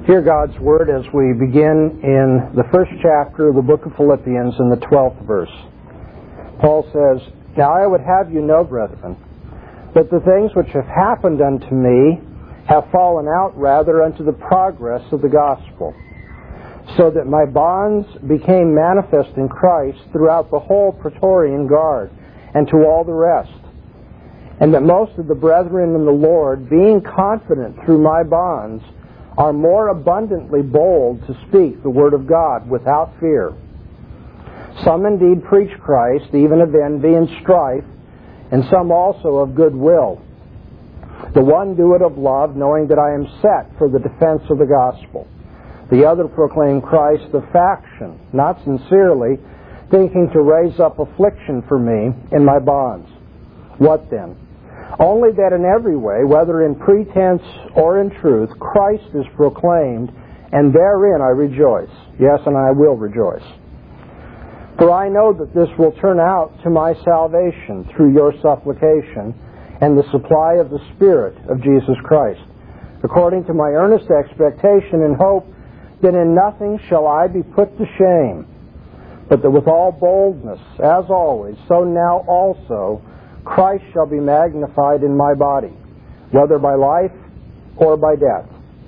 Hear God's Word as we begin in the first chapter of the book of Philippians in the 12th verse. Paul says, "Now I would have you know, brethren, that the things which have happened unto me have fallen out rather unto the progress of the gospel, so that my bonds became manifest in Christ throughout the whole Praetorian Guard, and to all the rest. And that most of the brethren in the Lord, being confident through my bonds, are more abundantly bold to speak the word of God without fear. Some indeed preach Christ, even of envy and strife, and some also of good will. The one do it of love, knowing that I am set for the defense of the gospel. The other proclaim Christ of faction, not sincerely, thinking to raise up affliction for me in my bonds. What then? Only that in every way, whether in pretense or in truth, Christ is proclaimed, and therein I rejoice. Yes, and I will rejoice. For I know that this will turn out to my salvation through your supplication and the supply of the Spirit of Jesus Christ, according to my earnest expectation and hope that in nothing shall I be put to shame, but that with all boldness, as always, so now also, Christ shall be magnified in my body, whether by life or by death.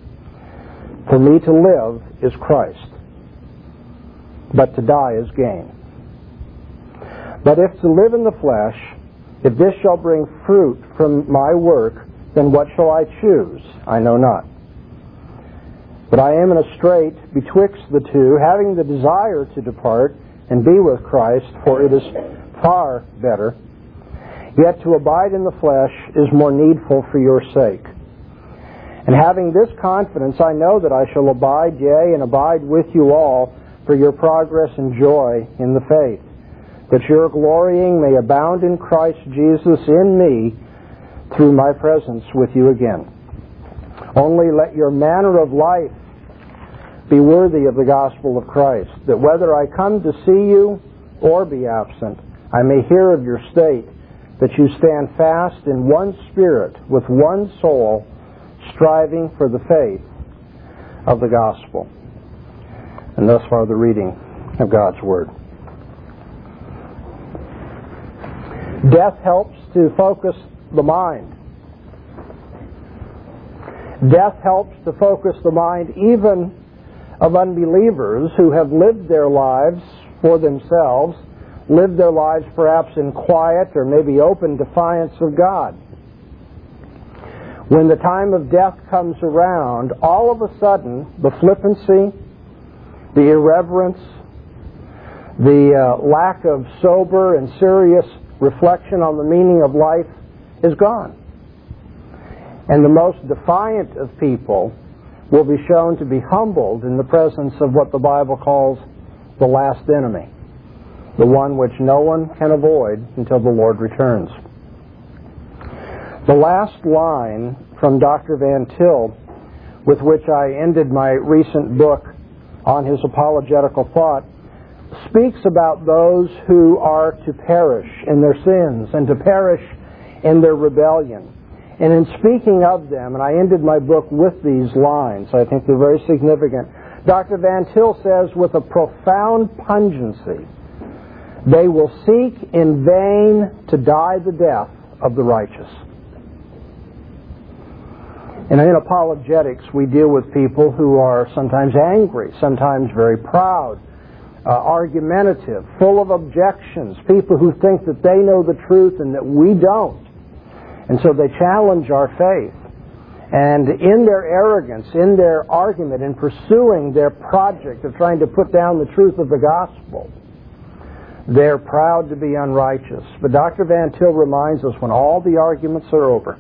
For me to live is Christ, but to die is gain. But if to live in the flesh, if this shall bring fruit from my work, then what shall I choose? I know not. But I am in a strait betwixt the two, having the desire to depart and be with Christ, for it is far better. Yet to abide in the flesh is more needful for your sake. And having this confidence, I know that I shall abide, yea, and abide with you all for your progress and joy in the faith, that your glorying may abound in Christ Jesus in me through my presence with you again. Only let your manner of life be worthy of the gospel of Christ, that whether I come to see you or be absent, I may hear of your state, that you stand fast in one spirit, with one soul, striving for the faith of the gospel." And thus far the reading of God's Word. Death helps to focus the mind. Death helps to focus the mind even of unbelievers who have lived their lives for themselves, lived their lives perhaps in quiet or maybe open defiance of God. When the time of death comes around, all of a sudden, the flippancy, the irreverence, the lack of sober and serious reflection on the meaning of life is gone. And the most defiant of people will be shown to be humbled in the presence of what the Bible calls the last enemy, the one which no one can avoid until the Lord returns. The last line from Dr. Van Til, with which I ended my recent book on his apologetical thought, speaks about those who are to perish in their sins and to perish in their rebellion. And in speaking of them, and I ended my book with these lines, I think they're very significant, Dr. Van Til says, with a profound pungency, "They will seek in vain to die the death of the righteous." And in apologetics, we deal with people who are sometimes angry, sometimes very proud, argumentative, full of objections, people who think that they know the truth and that we don't. And so they challenge our faith. And in their arrogance, in their argument, in pursuing their project of trying to put down the truth of the gospel, they're proud to be unrighteous. But Dr. Van Til reminds us, when all the arguments are over,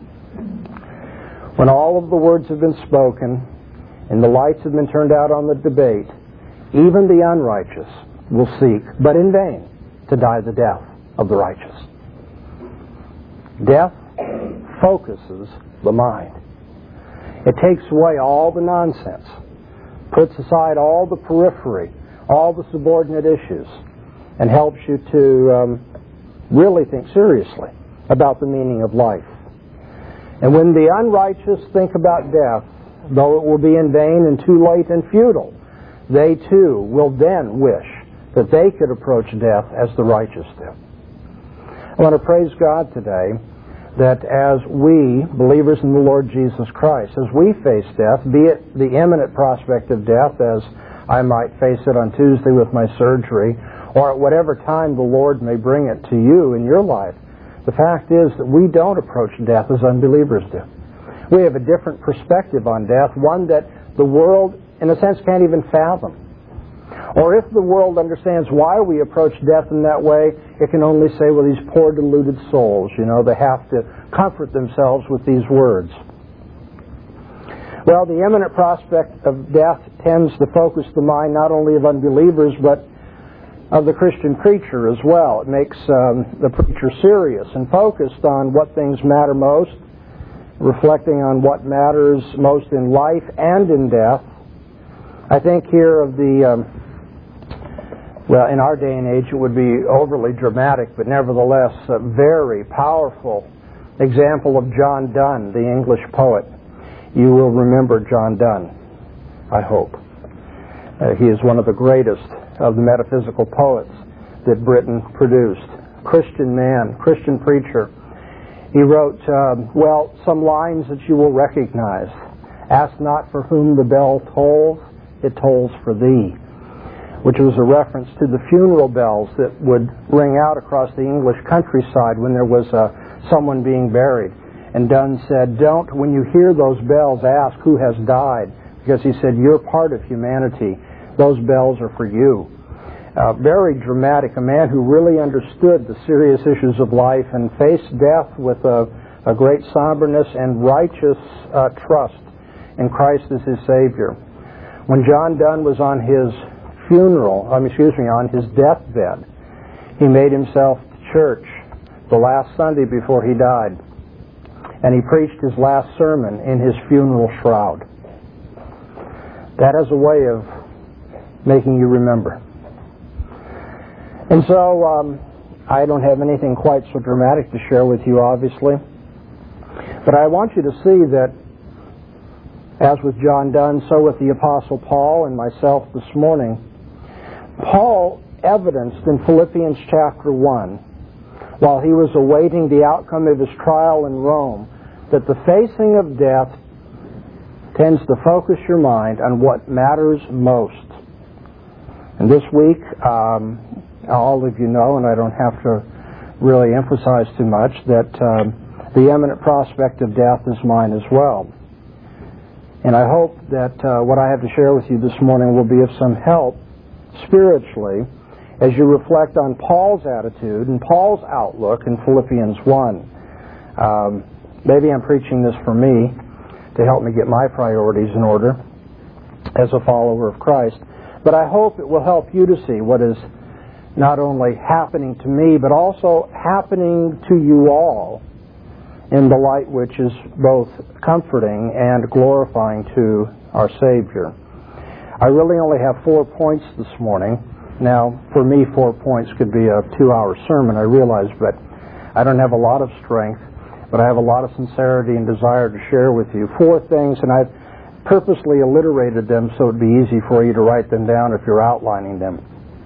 when all of the words have been spoken and the lights have been turned out on the debate, even the unrighteous will seek, but in vain, to die the death of the righteous. Death focuses the mind. It takes away all the nonsense, puts aside all the periphery, all the subordinate issues, and helps you to really think seriously about the meaning of life. And when the unrighteous think about death, though it will be in vain and too late and futile, they too will then wish that they could approach death as the righteous do. I want to praise God today that as we, believers in the Lord Jesus Christ, as we face death, be it the imminent prospect of death, as I might face it on Tuesday with my surgery, or at whatever time the Lord may bring it to you in your life, the fact is that we don't approach death as unbelievers do. We have a different perspective on death, one that the world, in a sense, can't even fathom. Or if the world understands why we approach death in that way, it can only say, well, these poor deluded souls, they have to comfort themselves with these words. Well, the imminent prospect of death tends to focus the mind not only of unbelievers, but of the Christian preacher as well. It makes the preacher serious and focused on what things matter most, reflecting on what matters most in life and in death. I think here of the, in our day and age it would be overly dramatic, but nevertheless a very powerful example of John Donne, the English poet. You will remember John Donne, I hope. He is one of the greatest of the metaphysical poets that Britain produced. Christian man, Christian preacher. He wrote, some lines that you will recognize. Ask not for whom the bell tolls, it tolls for thee. Which was a reference to the funeral bells that would ring out across the English countryside when there was someone being buried. And Donne said, don't, when you hear those bells, ask who has died. Because he said, you're part of humanity. Those bells are for you. Very dramatic, a man who really understood the serious issues of life and faced death with a great somberness and righteous trust in Christ as his Savior. When John Donne was on his on his deathbed, he made himself to church the last Sunday before he died, and he preached his last sermon in his funeral shroud. That has a way of making you remember. And so, I don't have anything quite so dramatic to share with you, obviously, but I want you to see that, as with John Donne, so with the Apostle Paul and myself this morning, Paul evidenced in Philippians chapter 1, while he was awaiting the outcome of his trial in Rome, that the facing of death tends to focus your mind on what matters most. And this week, all of you know, and I don't have to really emphasize too much, that the imminent prospect of death is mine as well. And I hope that what I have to share with you this morning will be of some help spiritually as you reflect on Paul's attitude and Paul's outlook in Philippians 1. Maybe I'm preaching this for me to help me get my priorities in order as a follower of Christ. But I hope it will help you to see what is not only happening to me, but also happening to you all in the light which is both comforting and glorifying to our Savior. I really only have 4 points this morning. Now, for me, 4 points could be a 2-hour sermon, I realize, but I don't have a lot of strength, but I have a lot of sincerity and desire to share with you 4 things, and I've purposely alliterated them so it'd be easy for you to write them down if you're outlining them.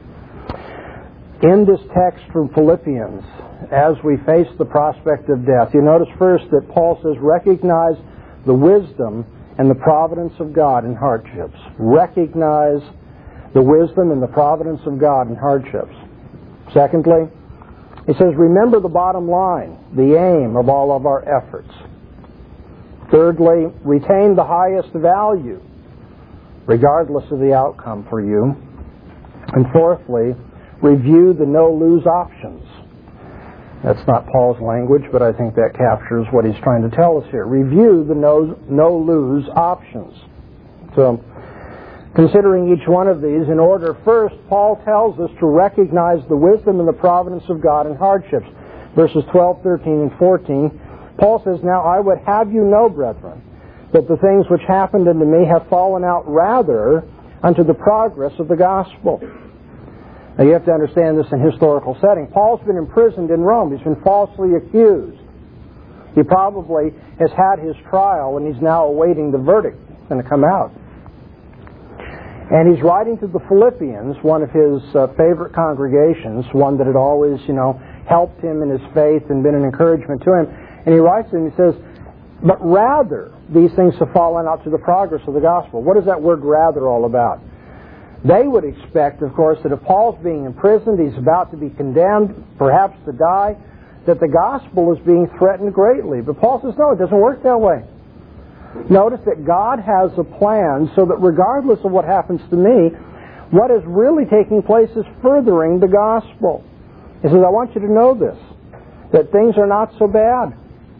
In this text from Philippians, as we face the prospect of death, you notice first that Paul says, recognize the wisdom and the providence of God in hardships. Recognize the wisdom and the providence of God in hardships. Secondly, he says, remember the bottom line, the aim of all of our efforts. Thirdly, retain the highest value, regardless of the outcome for you. And fourthly, review the no-lose options. That's not Paul's language, but I think that captures what he's trying to tell us here. Review the no-lose options. So, considering each one of these in order, first, Paul tells us to recognize the wisdom and the providence of God in hardships. Verses 12, 13, and 14, Paul says, now I would have you know, brethren, that the things which happened unto me have fallen out rather unto the progress of the gospel. Now you have to understand this in historical setting. Paul's been imprisoned in Rome. He's been falsely accused. He probably has had his trial and he's now awaiting the verdict. going to come out. And he's writing to the Philippians, one of his favorite congregations, one that had always, helped him in his faith and been an encouragement to him. And he writes to them, he says, but rather these things have fallen out to the progress of the gospel. What is that word rather all about? They would expect, of course, that if Paul's being imprisoned, he's about to be condemned, perhaps to die, that the gospel is being threatened greatly. But Paul says, no, it doesn't work that way. Notice that God has a plan so that regardless of what happens to me, what is really taking place is furthering the gospel. He says, I want you to know this, that things are not so bad.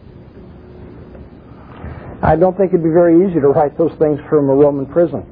I don't think it'd be very easy to write those things from a Roman prison.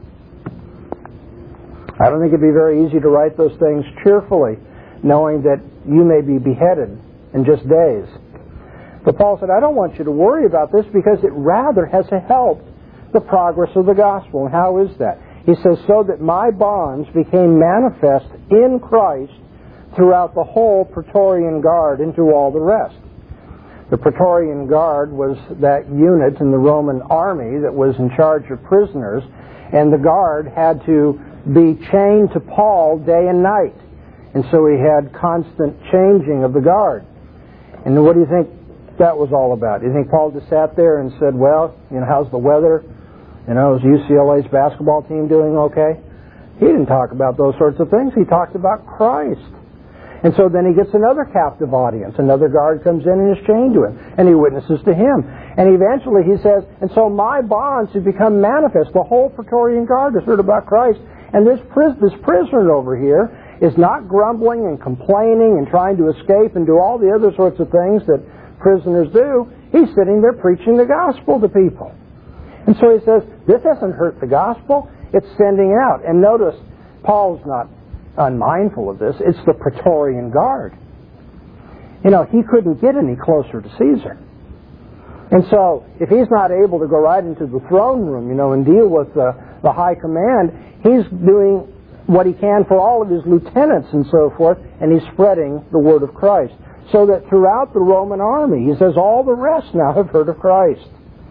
I don't think it'd be very easy to write those things cheerfully, knowing that you may be beheaded in just days. But Paul said, I don't want you to worry about this because it rather has helped the progress of the gospel. And how is that? He says, so that my bonds became manifest in Christ throughout the whole Praetorian Guard and to all the rest. The Praetorian Guard was that unit in the Roman army that was in charge of prisoners, and the guard had to be chained to Paul day and night. And so he had constant changing of the guard. And what do you think that was all about? Do you think Paul just sat there and said, well, how's the weather? Is UCLA's basketball team doing okay? He didn't talk about those sorts of things. He talked about Christ. And so then he gets another captive audience. Another guard comes in and is chained to him, and he witnesses to him. And eventually he says, and so my bonds have become manifest. The whole Praetorian Guard has heard about Christ. And this prisoner over here is not grumbling and complaining and trying to escape and do all the other sorts of things that prisoners do. He's sitting there preaching the gospel to people. And so he says, this doesn't hurt the gospel. It's sending out. And notice, Paul's not unmindful of this. It's the Praetorian Guard. He couldn't get any closer to Caesar. And so, if he's not able to go right into the throne room, and deal with the high command, he's doing what he can for all of his lieutenants and so forth, and he's spreading the word of Christ. So that throughout the Roman army, he says, all the rest now have heard of Christ.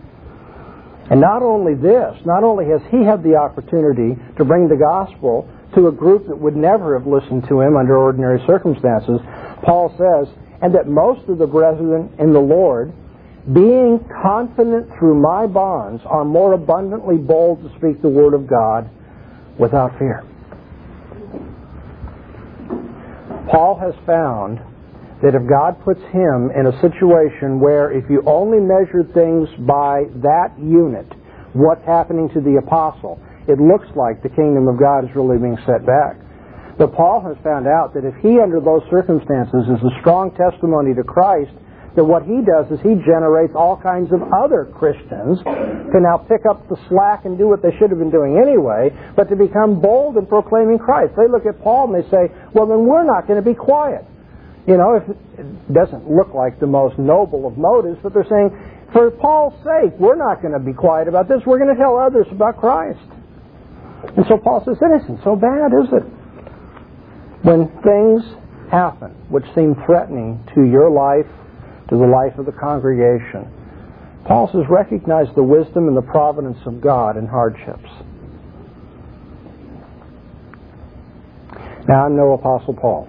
And not only this, not only has he had the opportunity to bring the gospel to a group that would never have listened to him under ordinary circumstances, Paul says, and that most of the brethren in the Lord, being confident through my bonds, are more abundantly bold to speak the word of God without fear. Paul has found that if God puts him in a situation where if you only measure things by that unit, what's happening to the apostle, it looks like the kingdom of God is really being set back. But Paul has found out that if he, under those circumstances, is a strong testimony to Christ, that what he does is he generates all kinds of other Christians to now pick up the slack and do what they should have been doing anyway, but to become bold in proclaiming Christ. They look at Paul and they say, well, then we're not going to be quiet. If it doesn't look like the most noble of motives, but they're saying, for Paul's sake, we're not going to be quiet about this. We're going to tell others about Christ. And so Paul says, it isn't so bad, is it? When things happen which seem threatening to your life, to the life of the congregation, Paul says, recognize the wisdom and the providence of God in hardships. Now, I'm no Apostle Paul.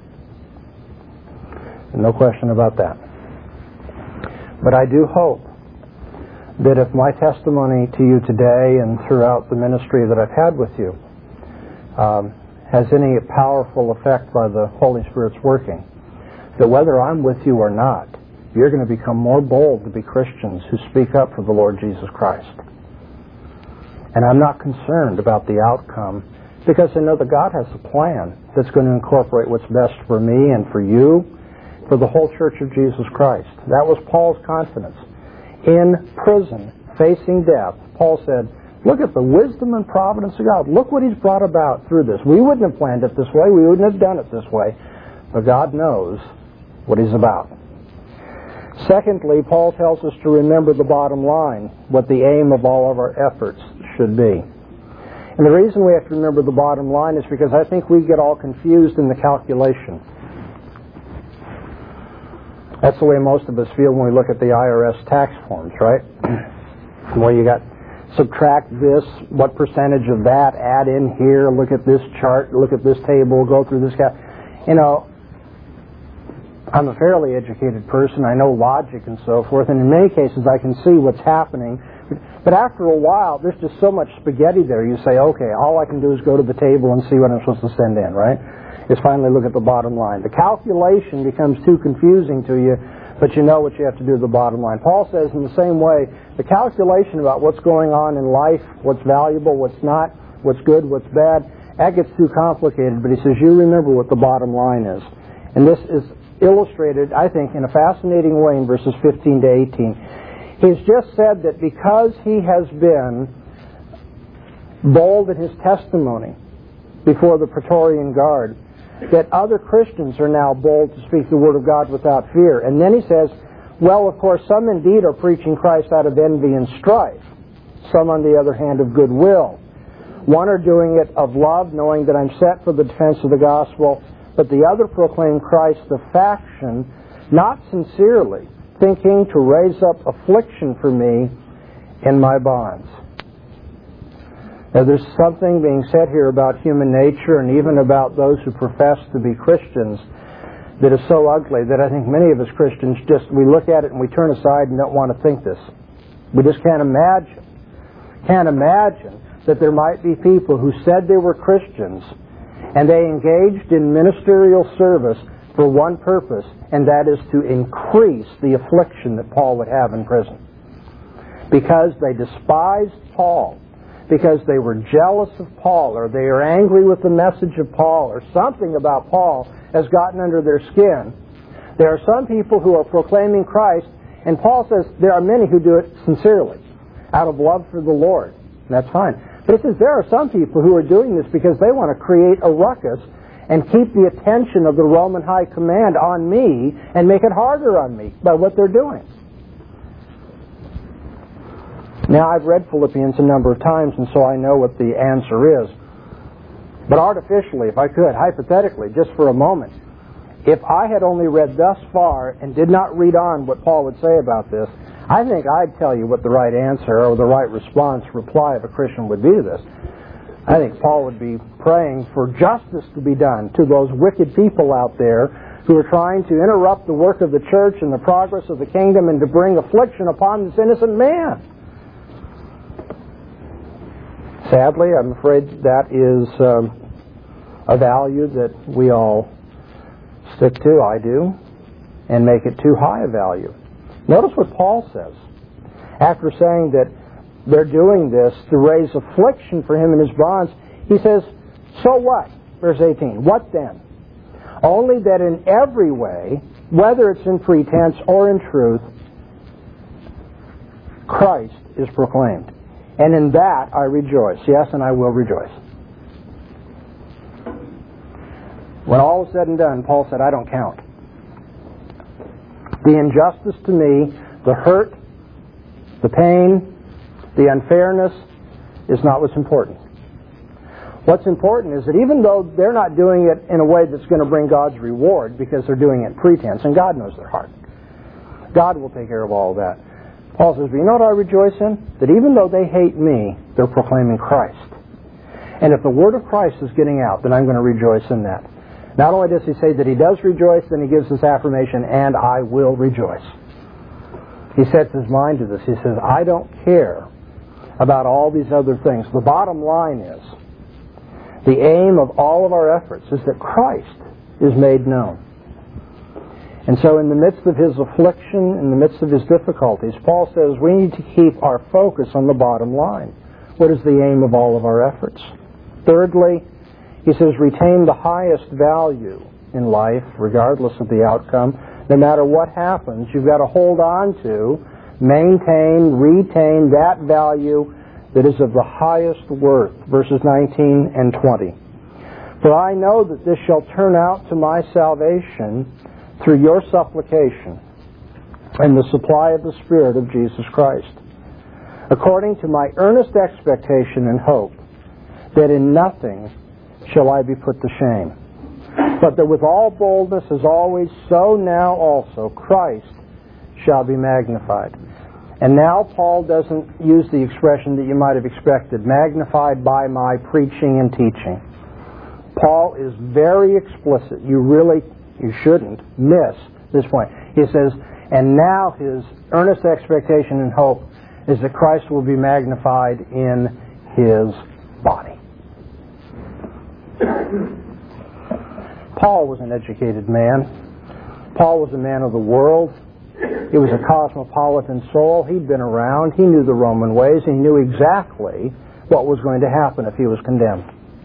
No question about that. But I do hope that if my testimony to you today and throughout the ministry that I've had with you has any powerful effect by the Holy Spirit's working, that whether I'm with you or not, you're going to become more bold to be Christians who speak up for the Lord Jesus Christ. And I'm not concerned about the outcome because I know that God has a plan that's going to incorporate what's best for me and for you, for the whole Church of Jesus Christ. That was Paul's confidence. In prison, facing death, Paul said, look at the wisdom and providence of God. Look what He's brought about through this. We wouldn't have planned it this way. We wouldn't have done it this way. But God knows what He's about. Secondly, Paul tells us to remember the bottom line, what the aim of all of our efforts should be. And the reason we have to remember the bottom line is because I think we get all confused in the calculation. That's the way most of us feel when we look at the IRS tax forms, right? Well, you got subtract this, what percentage of that, add in here, look at this chart, look at this table, go through this guy. You know, I'm a fairly educated person. I know logic and so forth, and in many cases I can see what's happening. But after a while, there's just so much spaghetti there. You say, okay, all I can do is go to the table and see what I'm supposed to send in, right? Is finally look at the bottom line. The calculation becomes too confusing to you, but you know what you have to do with the bottom line. Paul says in the same way, the calculation about what's going on in life, what's valuable, what's not, what's good, what's bad, that gets too complicated. But he says, you remember what the bottom line is. And this is illustrated, I think, in a fascinating way in verses 15 to 18. He's just said that because he has been bold in his testimony before the Praetorian Guard, that other Christians are now bold to speak the Word of God without fear. And then he says, well, of course, some indeed are preaching Christ out of envy and strife. Some, on the other hand, of goodwill. One are doing it of love, knowing that I'm set for the defense of the gospel, but the other proclaim Christ the faction, not sincerely, thinking to raise up affliction for me in my bonds. Now, there's something being said here about human nature and even about those who profess to be Christians that is so ugly that I think many of us Christians we look at it and we turn aside and don't want to think this. We just can't imagine that there might be people who said they were Christians and they engaged in ministerial service for one purpose, and that is to increase the affliction that Paul would have in prison. Because they despised Paul, because they were jealous of Paul, or they are angry with the message of Paul, or something about Paul has gotten under their skin. There are some people who are proclaiming Christ, and Paul says there are many who do it sincerely, out of love for the Lord. And that's fine. But he says there are some people who are doing this because they want to create a ruckus and keep the attention of the Roman high command on me and make it harder on me by what they're doing. Now, I've read Philippians a number of times, and so I know what the answer is. But artificially, if I could, hypothetically, just for a moment, if I had only read thus far and did not read on what Paul would say about this, I think I'd tell you what the right answer or the right reply of a Christian would be to this. I think Paul would be praying for justice to be done to those wicked people out there who are trying to interrupt the work of the church and the progress of the kingdom and to bring affliction upon this innocent man. Sadly, I'm afraid that is a value that we all stick to, I do, and make it too high a value. Notice what Paul says. After saying that they're doing this to raise affliction for him in his bonds, he says, so what? Verse 18, what then? Only that in every way, whether it's in pretense or in truth, Christ is proclaimed. And in that I rejoice. Yes, and I will rejoice. When all is said and done, Paul said, I don't count. The injustice to me, the hurt, the pain, the unfairness is not what's important. What's important is that even though they're not doing it in a way that's going to bring God's reward because they're doing it in pretense, and God knows their heart, God will take care of all of that. Paul says, but you know what I rejoice in? That even though they hate me, they're proclaiming Christ. And if the word of Christ is getting out, then I'm going to rejoice in that. Not only does he say that he does rejoice, then he gives this affirmation, and I will rejoice. He sets his mind to this. He says, I don't care about all these other things. The bottom line is, the aim of all of our efforts is that Christ is made known. And so in the midst of his affliction, in the midst of his difficulties, Paul says we need to keep our focus on the bottom line. What is the aim of all of our efforts? Thirdly, he says retain the highest value in life, regardless of the outcome. No matter what happens, you've got to hold on to, maintain, retain that value that is of the highest worth. Verses 19 and 20. For I know that this shall turn out to my salvation through your supplication and the supply of the Spirit of Jesus Christ, according to my earnest expectation and hope, that in nothing shall I be put to shame, but that with all boldness as always, so now also Christ shall be magnified. And now Paul doesn't use the expression that you might have expected, magnified by my preaching and teaching. Paul is very explicit. You shouldn't miss this point. He says, and now his earnest expectation and hope is that Christ will be magnified in his body. Paul was an educated man. Paul was a man of the world. He was a cosmopolitan soul. He'd been around. He knew the Roman ways. He knew exactly what was going to happen if he was condemned.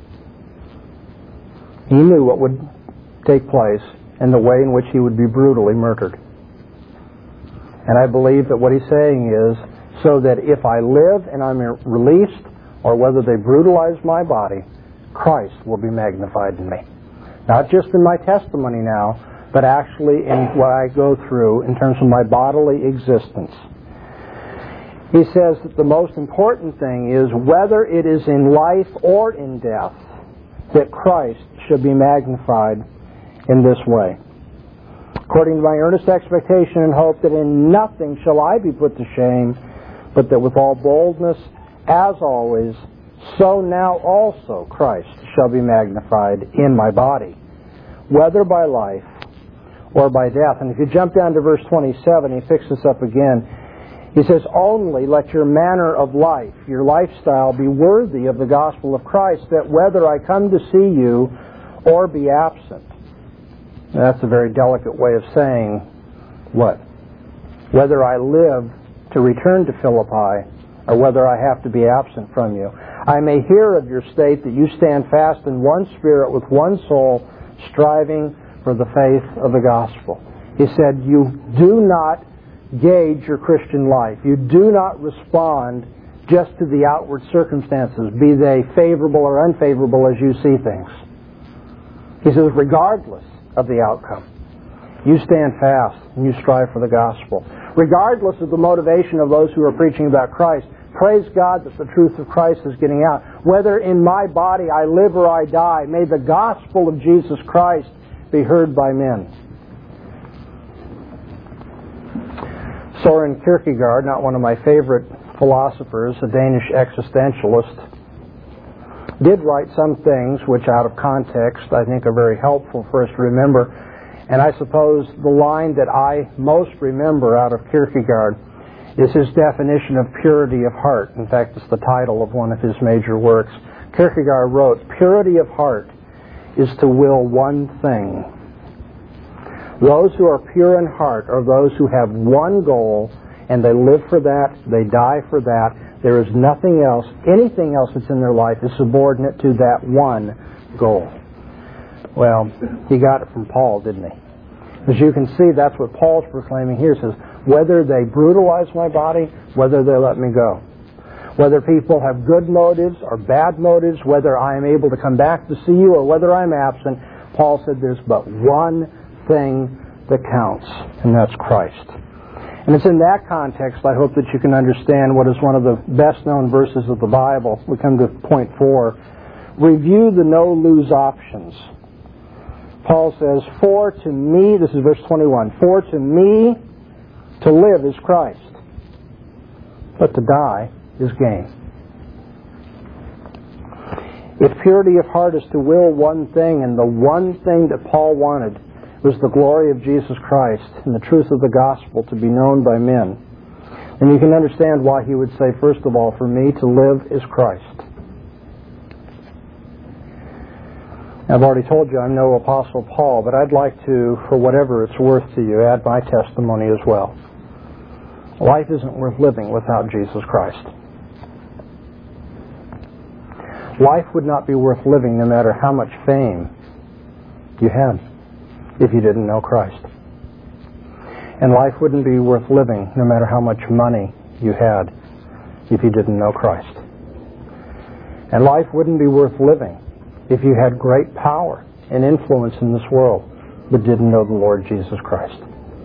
He knew what would take place and the way in which he would be brutally murdered. And I believe that what he's saying is, so that if I live and I'm released, or whether they brutalize my body, Christ will be magnified in me. Not just in my testimony now, but actually in what I go through in terms of my bodily existence. He says that the most important thing is, whether it is in life or in death, that Christ should be magnified in this way. According to my earnest expectation and hope, that in nothing shall I be put to shame, but that with all boldness, as always, so now also Christ shall be magnified in my body, whether by life or by death. And if you jump down to verse 27, he picks this up again. He says, only let your manner of life, your lifestyle, be worthy of the gospel of Christ, that whether I come to see you or be absent. Now, that's a very delicate way of saying what? Whether I live to return to Philippi or whether I have to be absent from you. I may hear of your state that you stand fast in one spirit with one soul, striving for the faith of the gospel. He said, you do not gauge your Christian life. You do not respond just to the outward circumstances, be they favorable or unfavorable as you see things. He says, regardless of the outcome, you stand fast and you strive for the gospel. Regardless of the motivation of those who are preaching about Christ, praise God that the truth of Christ is getting out. Whether in my body I live or I die, may the gospel of Jesus Christ be heard by men. Soren Kierkegaard, not one of my favorite philosophers, a Danish existentialist, did write some things which out of context I think are very helpful for us to remember. And I suppose the line that I most remember out of Kierkegaard is his definition of purity of heart. In fact, it's the title of one of his major works. Kierkegaard wrote, purity of heart is to will one thing. Those who are pure in heart are those who have one goal, and they live for that, they die for that. There is nothing else, anything else that's in their life is subordinate to that one goal. Well, he got it from Paul, didn't he? As you can see, that's what Paul's proclaiming here. He says, whether they brutalize my body, whether they let me go. Whether people have good motives or bad motives, whether I am able to come back to see you or whether I'm absent, Paul said there's but one thing that counts, and that's Christ. And it's in that context I hope that you can understand what is one of the best-known verses of the Bible. We come to point 4. Review the no-lose options. Paul says, for to me, this is verse 21, for to me to live is Christ, but to die is gain. If purity of heart is to will one thing, and the one thing that Paul wanted was the glory of Jesus Christ and the truth of the gospel to be known by men, then you can understand why he would say, first of all, for me to live is Christ. I've already told you I'm no Apostle Paul, but I'd like to, for whatever it's worth to you, add my testimony as well. Life isn't worth living without Jesus Christ. Life would not be worth living no matter how much fame you had if you didn't know Christ. And life wouldn't be worth living no matter how much money you had if you didn't know Christ. And life wouldn't be worth living if you had great power and influence in this world but didn't know the Lord Jesus Christ.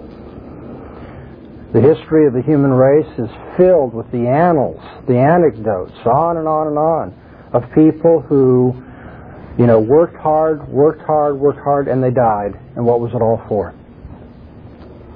The history of the human race is filled with the annals, the anecdotes, on and on and on, of people who, worked hard, and they died. And what was it all for?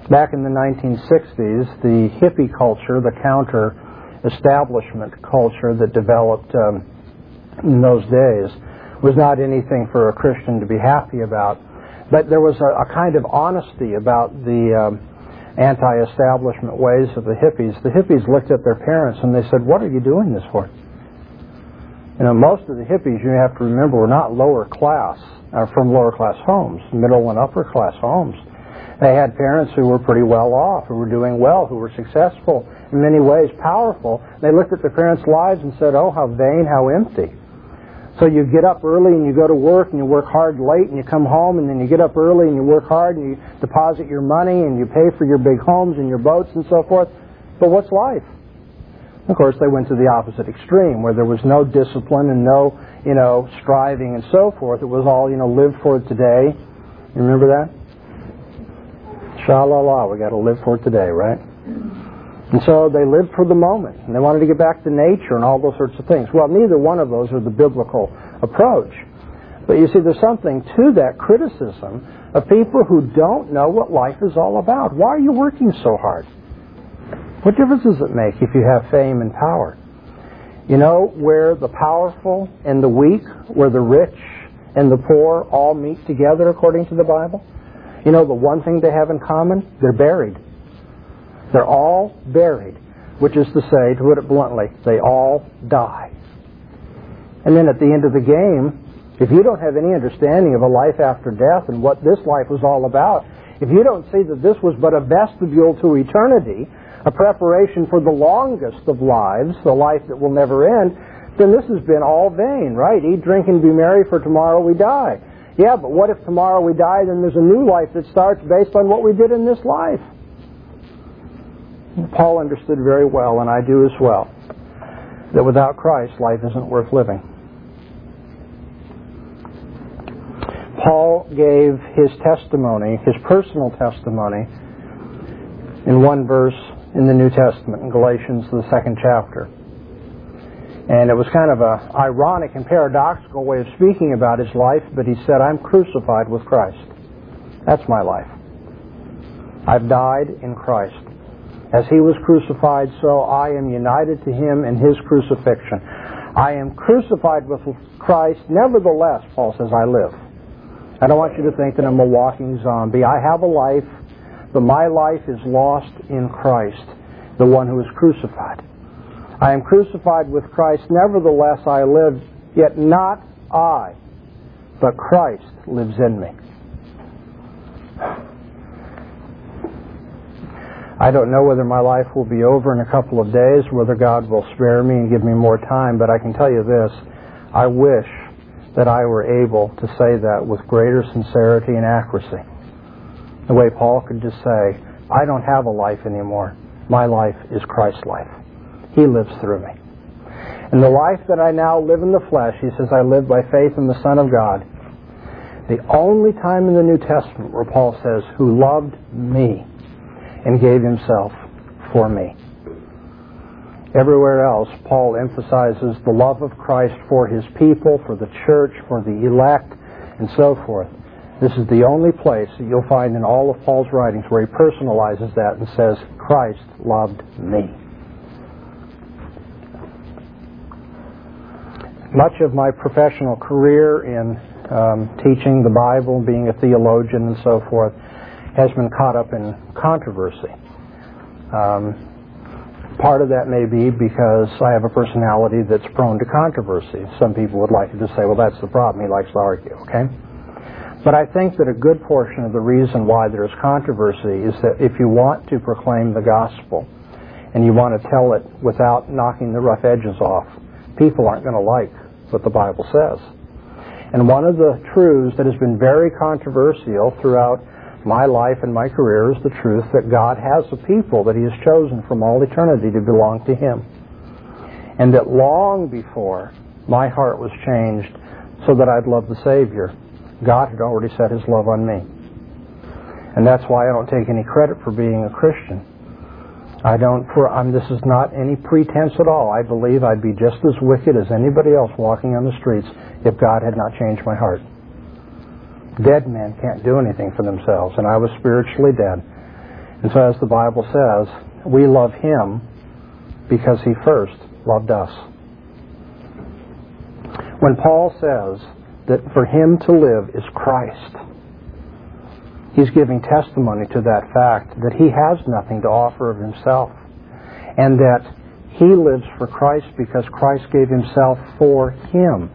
Back in the 1960s, the hippie culture, the counter-establishment culture that developed in those days, was not anything for a Christian to be happy about. But there was a kind of honesty about the anti-establishment ways of the hippies. The hippies looked at their parents and they said, "What are you doing this for?" You know, most of the hippies, you have to remember, were not lower class, from lower class homes, middle and upper class homes. They had parents who were pretty well off, who were doing well, who were successful, in many ways powerful. They looked at their parents' lives and said, "Oh, how vain, how empty." So you get up early and you go to work and you work hard late and you come home, and then you get up early and you work hard and you deposit your money and you pay for your big homes and your boats and so forth. But what's life? Of course, they went to the opposite extreme, where there was no discipline and no, striving and so forth. It was all, live for today. You remember that? Sha-la-la, we got to live for today, right? And so they lived for the moment, and they wanted to get back to nature and all those sorts of things. Well, neither one of those are the biblical approach. But you see, there's something to that criticism of people who don't know what life is all about. Why are you working so hard? What difference does it make if you have fame and power? You know, where the powerful and the weak, where the rich and the poor all meet together according to the Bible? You know, the one thing they have in common? They're buried. They're all buried, which is to say, to put it bluntly, they all die. And then at the end of the game, if you don't have any understanding of a life after death and what this life was all about, if you don't see that this was but a vestibule to eternity, a preparation for the longest of lives, the life that will never end, then this has been all vain, right? Eat, drink, and be merry, for tomorrow we die. Yeah, but what if tomorrow we die, then there's a new life that starts based on what we did in this life? Paul understood very well, and I do as well, that without Christ, life isn't worth living. Paul gave his testimony, his personal testimony, in one verse in the New Testament, in Galatians, the 2nd chapter. And it was kind of an ironic and paradoxical way of speaking about his life, but he said, "I'm crucified with Christ. That's my life. I've died in Christ. As he was crucified, so I am united to him in his crucifixion. I am crucified with Christ. Nevertheless," Paul says, "I live." I don't want you to think that I'm a walking zombie. I have a life, but my life is lost in Christ, the one who is crucified. I am crucified with Christ. Nevertheless, I live, yet not I, but Christ lives in me. I don't know whether my life will be over in a couple of days, whether God will spare me and give me more time, but I can tell you this, I wish that I were able to say that with greater sincerity and accuracy. The way Paul could just say, I don't have a life anymore. My life is Christ's life. He lives through me. And the life that I now live in the flesh, he says, I live by faith in the Son of God. The only time in the New Testament where Paul says, who loved me and gave himself for me. Everywhere else, Paul emphasizes the love of Christ for his people, for the church, for the elect, and so forth. This is the only place that you'll find in all of Paul's writings where he personalizes that and says, Christ loved me. Much of my professional career in teaching the Bible, being a theologian and so forth, has been caught up in controversy. Part of that may be because I have a personality that's prone to controversy. Some people would like to just say, well, that's the problem. He likes to argue, okay? But I think that a good portion of the reason why there's controversy is that if you want to proclaim the gospel and you want to tell it without knocking the rough edges off, people aren't going to like what the Bible says. And one of the truths that has been very controversial throughout my life and my career is the truth that God has a people that he has chosen from all eternity to belong to him. And that long before my heart was changed so that I'd love the Savior, God had already set his love on me. And that's why I don't take any credit for being a Christian. This is not any pretense at all. I believe I'd be just as wicked as anybody else walking on the streets if God had not changed my heart. Dead men can't do anything for themselves, and I was spiritually dead. And so as the Bible says, we love Him because He first loved us. When Paul says that for him to live is Christ, he's giving testimony to that fact that he has nothing to offer of himself, and that he lives for Christ because Christ gave himself for him.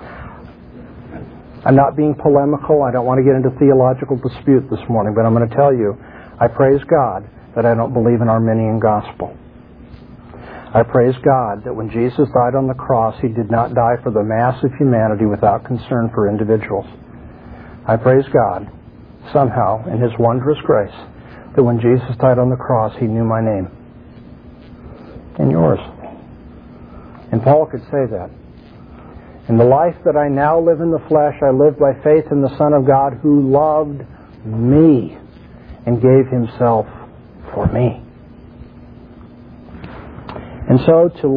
I'm not being polemical. I don't want to get into theological dispute this morning, but I'm going to tell you, I praise God that I don't believe in Arminian gospel. I praise God that when Jesus died on the cross, He did not die for the mass of humanity without concern for individuals. I praise God, somehow, in His wondrous grace, that when Jesus died on the cross, He knew my name and yours. And Paul could say that. In the life that I now live in the flesh, I live by faith in the Son of God who loved me and gave Himself for me. And so to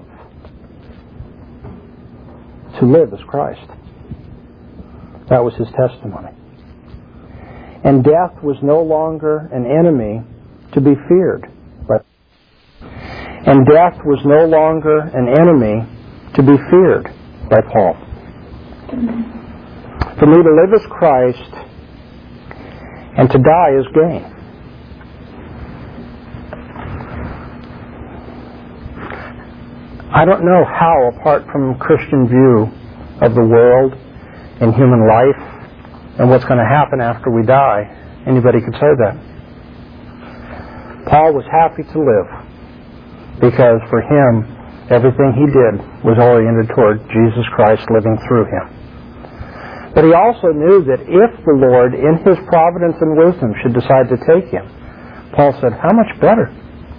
live is Christ. That was his testimony. And death was no longer an enemy to be feared. And death was no longer an enemy to be feared by Paul. For me to live is Christ, and to die is gain. I don't know how, apart from Christian view of the world and human life and what's going to happen after we die, anybody could say that. Paul was happy to live because for him, everything he did was oriented toward Jesus Christ living through him. But he also knew that if the Lord, in His providence and wisdom, should decide to take him, Paul said, how much better?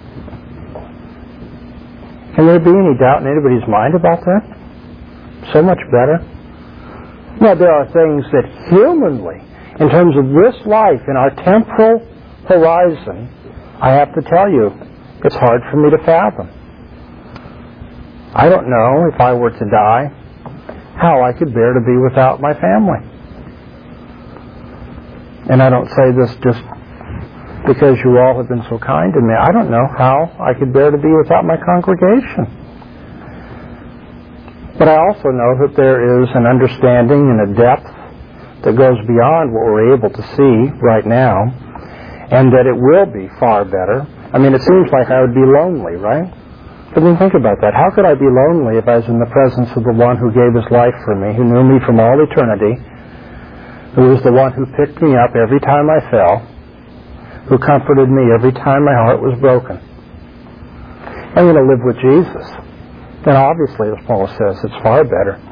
Can there be any doubt in anybody's mind about that? So much better. Now, there are things that humanly, in terms of this life, in our temporal horizon, I have to tell you, it's hard for me to fathom. I don't know, if I were to die, how I could bear to be without my family. And I don't say this just because you all have been so kind to me. I don't know how I could bear to be without my congregation. But I also know that there is an understanding and a depth that goes beyond what we're able to see right now, and that it will be far better. I mean, it seems like I would be lonely, right? But then think about that. How could I be lonely if I was in the presence of the one who gave His life for me, who knew me from all eternity, who was the one who picked me up every time I fell, who comforted me every time my heart was broken? I'm going to live with Jesus. Then obviously, as Paul says, it's far better.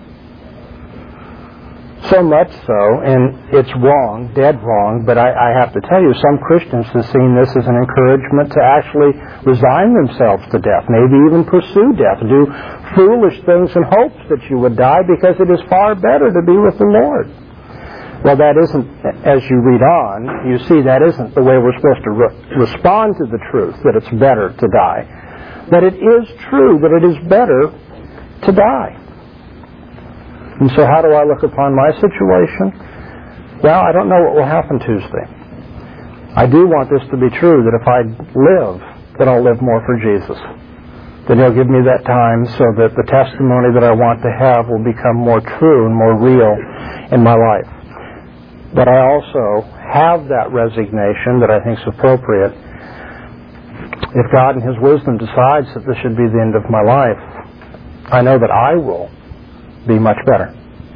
So much so, and it's wrong, dead wrong, but I have to tell you, some Christians have seen this as an encouragement to actually resign themselves to death, maybe even pursue death, do foolish things in hopes that you would die because it is far better to be with the Lord. Well, that isn't, as you read on, you see that isn't the way we're supposed to respond to the truth, that it's better to die. But it is true that it is better to die. And so how do I look upon my situation? Well, I don't know what will happen Tuesday. I do want this to be true, that if I live, then I'll live more for Jesus. That He'll give me that time so that the testimony that I want to have will become more true and more real in my life. But I also have that resignation that I think is appropriate. If God in His wisdom decides that this should be the end of my life, I know that I will be much better.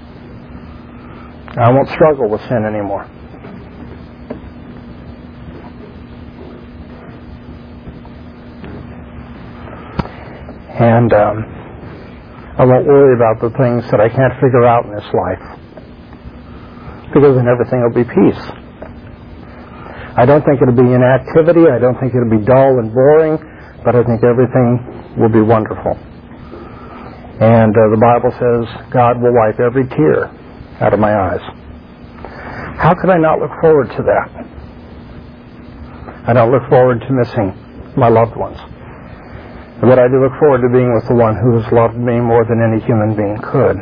I won't struggle with sin anymore. And I won't worry about the things that I can't figure out in this life, because then everything will be peace. I don't think it'll be inactivity. I don't think it'll be dull and boring, but I think everything will be wonderful. And the Bible says God will wipe every tear out of my eyes. How could I not look forward to that? I don't look forward to missing my loved ones. But I do look forward to being with the one who has loved me more than any human being could.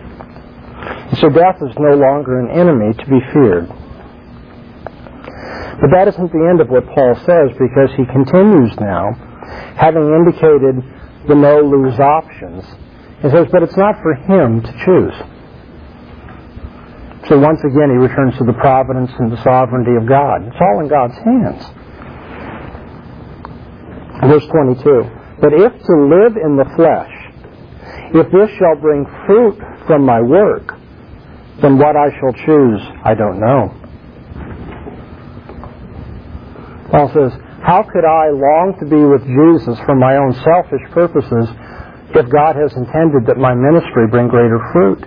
And so death is no longer an enemy to be feared. But that isn't the end of what Paul says, because he continues now, having indicated the no-lose options. He says, but it's not for him to choose. So once again, he returns to the providence and the sovereignty of God. It's all in God's hands. Verse 22. But if to live in the flesh, if this shall bring fruit from my work, then what I shall choose, I don't know. Paul says, how could I long to be with Jesus for my own selfish purposes if God has intended that my ministry bring greater fruit?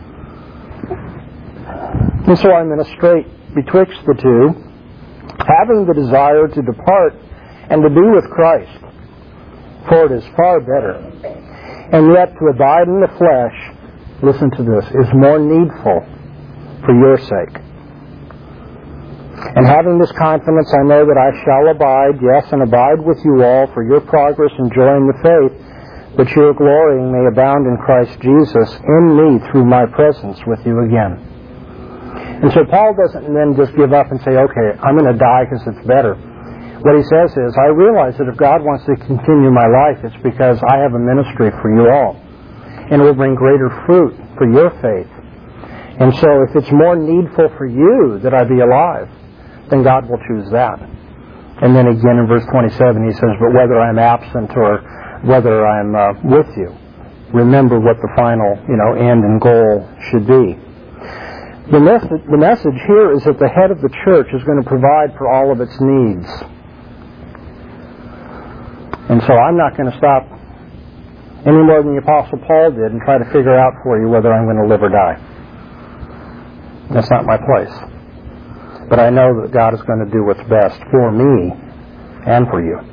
And so I'm in a strait betwixt the two, having the desire to depart and to be with Christ, for it is far better. And yet to abide in the flesh, listen to this, is more needful for your sake. And having this confidence, I know that I shall abide, yes, and abide with you all for your progress and joy in the faith, that your glorying may abound in Christ Jesus in me through my presence with you again. And so Paul doesn't then just give up and say, okay, I'm going to die because it's better. What he says is, I realize that if God wants to continue my life, it's because I have a ministry for you all. And it will bring greater fruit for your faith. And so if it's more needful for you that I be alive, then God will choose that. And then again in verse 27 he says, but whether I'm absent or whether I'm with you, remember what the final end and goal should be. The message here is that the head of the church is going to provide for all of its needs. And so I'm not going to stop any more than the Apostle Paul did and try to figure out for you whether I'm going to live or die. That's not my place. But I know that God is going to do what's best for me and for you.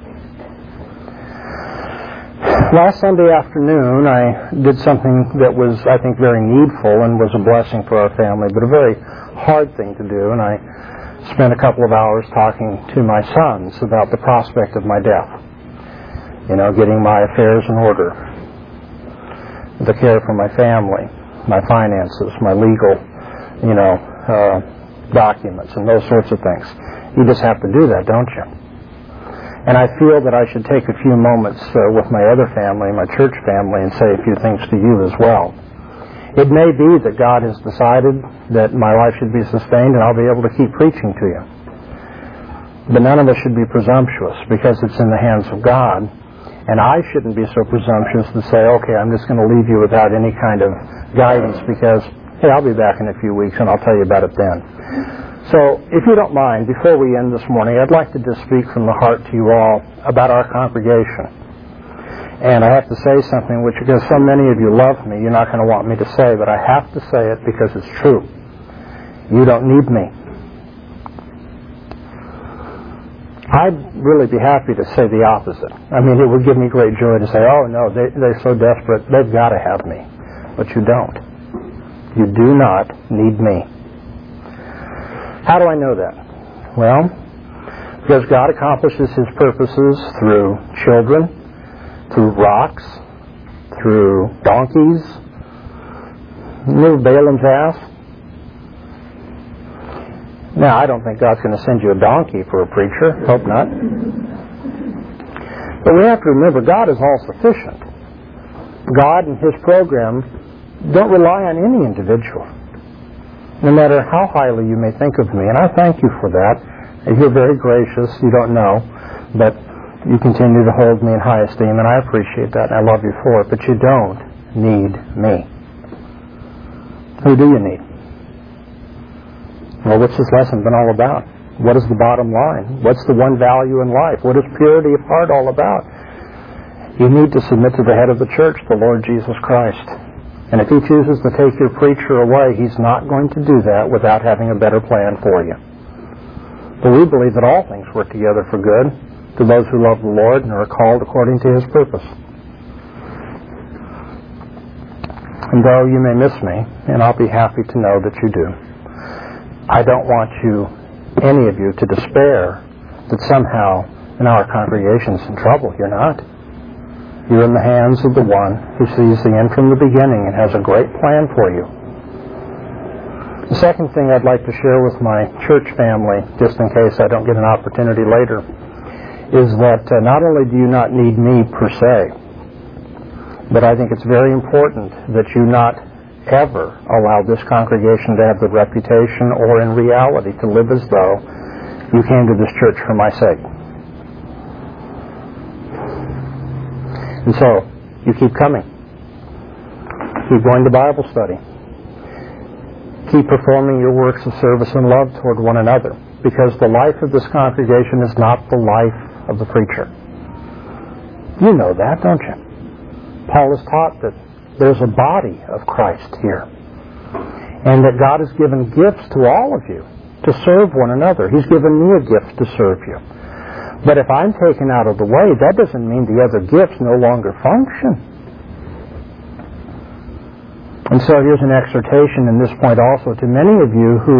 Last Sunday afternoon, I did something that was, I think, very needful and was a blessing for our family, but a very hard thing to do. And I spent a couple of hours talking to my sons about the prospect of my death. Getting my affairs in order, the care for my family, my finances, my legal, documents and those sorts of things. You just have to do that, don't you? And I feel that I should take a few moments with my other family, my church family, and say a few things to you as well. It may be that God has decided that my life should be sustained and I'll be able to keep preaching to you. But none of us should be presumptuous because it's in the hands of God. And I shouldn't be so presumptuous to say, okay, I'm just going to leave you without any kind of guidance because, hey, I'll be back in a few weeks and I'll tell you about it then. So, if you don't mind, before we end this morning, I'd like to just speak from the heart to you all about our congregation. And I have to say something which, because so many of you love me, you're not going to want me to say, but I have to say it because it's true. You don't need me. I'd really be happy to say the opposite. I mean, it would give me great joy to say, oh, no, they're so desperate, they've got to have me. But you don't. You do not need me. How do I know that? Well, because God accomplishes His purposes through children, through rocks, through donkeys. Remember Balaam's ass? Now, I don't think God's going to send you a donkey for a preacher. Hope not. But we have to remember, God is all-sufficient. God and His program don't rely on any individual, no matter how highly you may think of me. And I thank you for that. You're very gracious. You don't know. But you continue to hold me in high esteem, and I appreciate that, and I love you for it. But you don't need me. Who do you need? Well, what's this lesson been all about? What is the bottom line? What's the one value in life? What is purity of heart all about? You need to submit to the head of the church, the Lord Jesus Christ. And if He chooses to take your preacher away, He's not going to do that without having a better plan for you. But we believe that all things work together for good to those who love the Lord and are called according to His purpose. And though you may miss me, and I'll be happy to know that you do, I don't want any of you to despair that somehow our congregation's in trouble. You're not. You're in the hands of the one who sees the end from the beginning and has a great plan for you. second thing I'd like to share with my church family, just in case I don't get an opportunity later, is that not only do you not need me per se, but I think it's very important that you not ever allow this congregation to have the reputation or in reality to live as though you came to this church for my sake. And so, you keep coming. Keep going to Bible study. Keep performing your works of service and love toward one another, because the life of this congregation is not the life of the preacher. You know that, don't you? Paul has taught that there's a body of Christ here, and that God has given gifts to all of you to serve one another. He's given me a gift to serve you. But if I'm taken out of the way, that doesn't mean the other gifts no longer function. And so here's an exhortation in this point also to many of you who,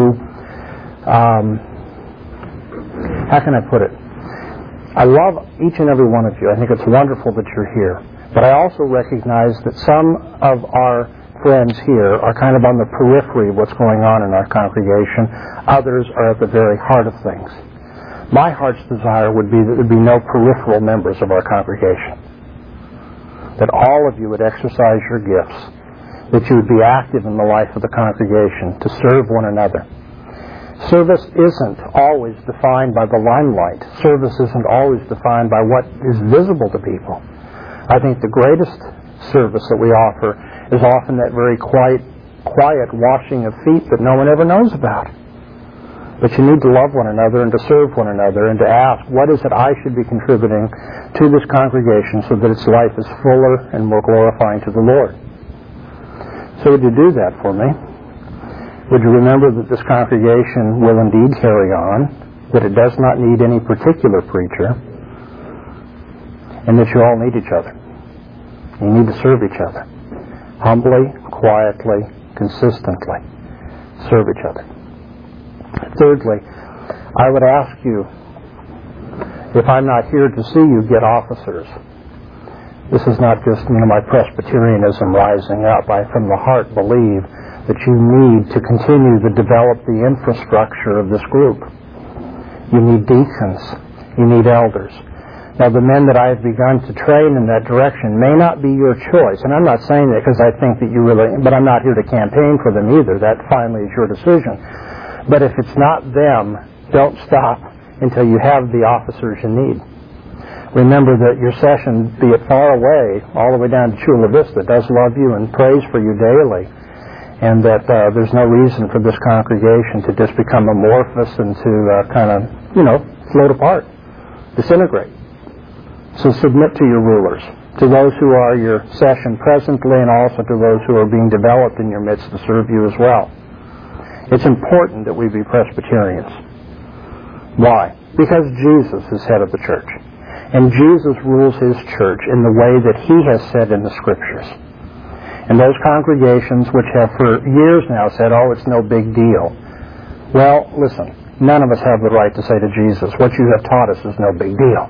how can I put it? I love each and every one of you. I think it's wonderful that you're here. But I also recognize that some of our friends here are kind of on the periphery of what's going on in our congregation. Others are at the very heart of things. My heart's desire would be that there would be no peripheral members of our congregation. That all of you would exercise your gifts. That you would be active in the life of the congregation to serve one another. Service isn't always defined by the limelight. Service isn't always defined by what is visible to people. I think the greatest service that we offer is often that very quiet washing of feet that no one ever knows about. But you need to love one another and to serve one another and to ask, what is it I should be contributing to this congregation so that its life is fuller and more glorifying to the Lord? So would you do that for me? Would you remember that this congregation will indeed carry on, that it does not need any particular preacher, and that you all need each other. You need to serve each other. Humbly, quietly, consistently. Serve each other. Thirdly, I would ask you, if I'm not here to see you, get officers. This is not just my Presbyterianism rising up. I from the heart believe that you need to continue to develop the infrastructure of this group. You need deacons. You need elders. Now, the men that I have begun to train in that direction may not be your choice, and I'm not saying that because I think that you really, but I'm not here to campaign for them either. That finally is your decision. But if it's not them, don't stop until you have the officers you need. Remember that your session, be it far away, all the way down to Chula Vista, does love you and prays for you daily. And that there's no reason for this congregation to just become amorphous and to float apart, disintegrate. So submit to your rulers, to those who are your session presently and also to those who are being developed in your midst to serve you as well. It's important that we be Presbyterians. Why? Because Jesus is head of the church. And Jesus rules his church in the way that he has said in the Scriptures. And those congregations which have for years now said, oh, it's no big deal. Well, listen, none of us have the right to say to Jesus, what you have taught us is no big deal.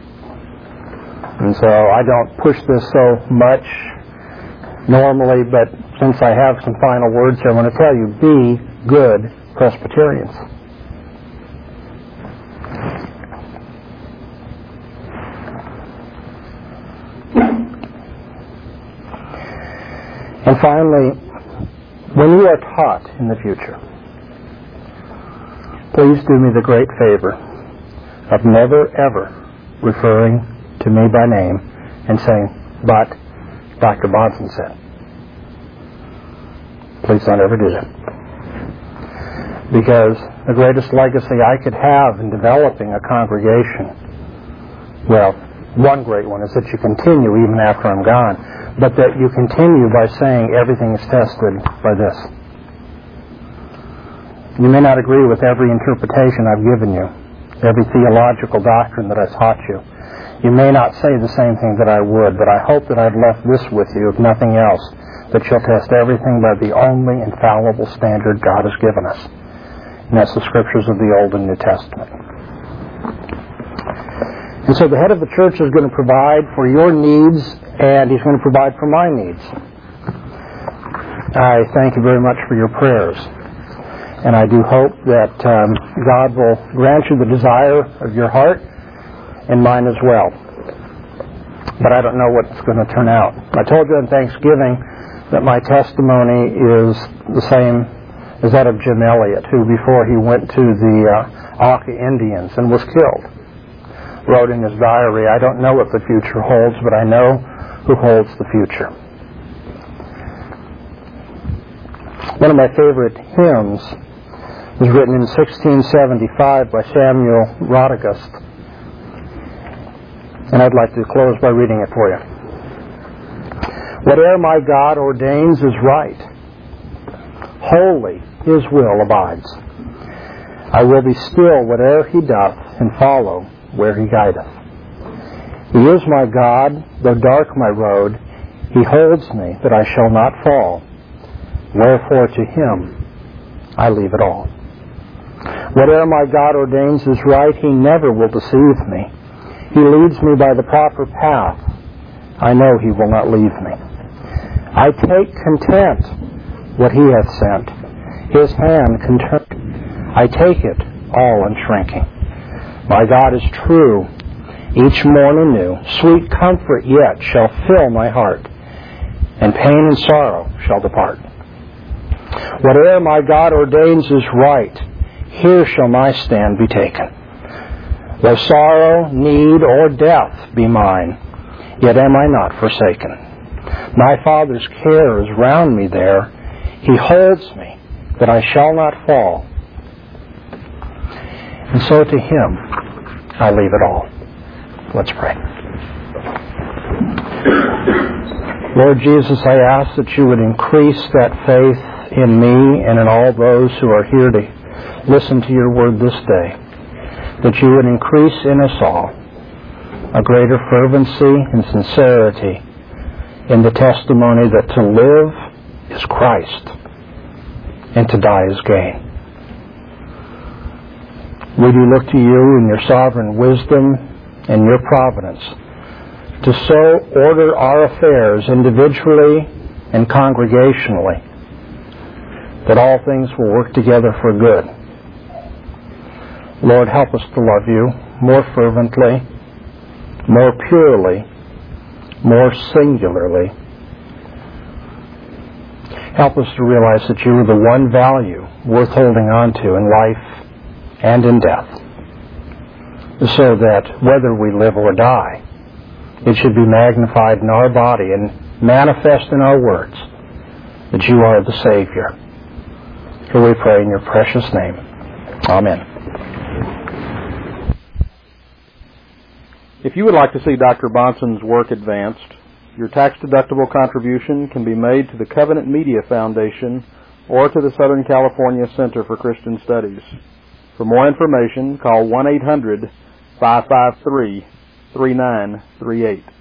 And so I don't push this so much normally, but since I have some final words here, I want to tell you, be good Presbyterians. And finally, when you are taught in the future, please do me the great favor of never ever referring to me by name and saying, but Dr. Bahnsen said. Please don't ever do that. Because the greatest legacy I could have in developing a congregation, well, one great one is that you continue even after I'm gone, but that you continue by saying everything is tested by this. You may not agree with every interpretation I've given you, every theological doctrine that I've taught you. You may not say the same thing that I would, but I hope that I've left this with you, if nothing else, that you'll test everything by the only infallible standard God has given us. And that's the Scriptures of the Old and New Testament. And so the head of the church is going to provide for your needs, and he's going to provide for my needs. I thank you very much for your prayers. And I do hope that God will grant you the desire of your heart and mine as well. But I don't know what's going to turn out. I told you on Thanksgiving that my testimony is the same as that of Jim Elliot, who before he went to the Auca Indians and was killed, wrote in his diary, "I don't know what the future holds, but I know who holds the future." One of my favorite hymns was written in 1675 by Samuel Rodegast, and I'd like to close by reading it for you. "Whate'er my God ordains is right, wholly His will abides. I will be still whate'er He doth, and follow where He guideth. He is my God, though dark my road, He holds me that I shall not fall. Wherefore to Him I leave it all. Whate'er my God ordains is right, He never will deceive me. He leads me by the proper path. I know He will not leave me. I take content what He hath sent. His hand can turn. I take it all unshrinking. My God is true, each morning new. Sweet comfort yet shall fill my heart, and pain and sorrow shall depart. Whate'er my God ordains is right, here shall my stand be taken. Though sorrow, need, or death be mine, yet am I not forsaken. My Father's care is round me there. He holds me, that I shall not fall. And so to Him I leave it all." Let's pray. Lord Jesus, I ask that you would increase that faith in me and in all those who are here to listen to your word this day, that you would increase in us all a greater fervency and sincerity in the testimony that to live is Christ and to die is gain. We do look to you in your sovereign wisdom and your providence to so order our affairs individually and congregationally that all things will work together for good. Lord, help us to love you more fervently, more purely, more singularly. Help us to realize that you are the one value worth holding on to in life and in death, so that whether we live or die, it should be magnified in our body and manifest in our words that you are the Savior. For we pray in your precious name. Amen. If you would like to see Dr. Bahnsen's work advanced, your tax-deductible contribution can be made to the Covenant Media Foundation or to the Southern California Center for Christian Studies. For more information, call 1-800-553-3938.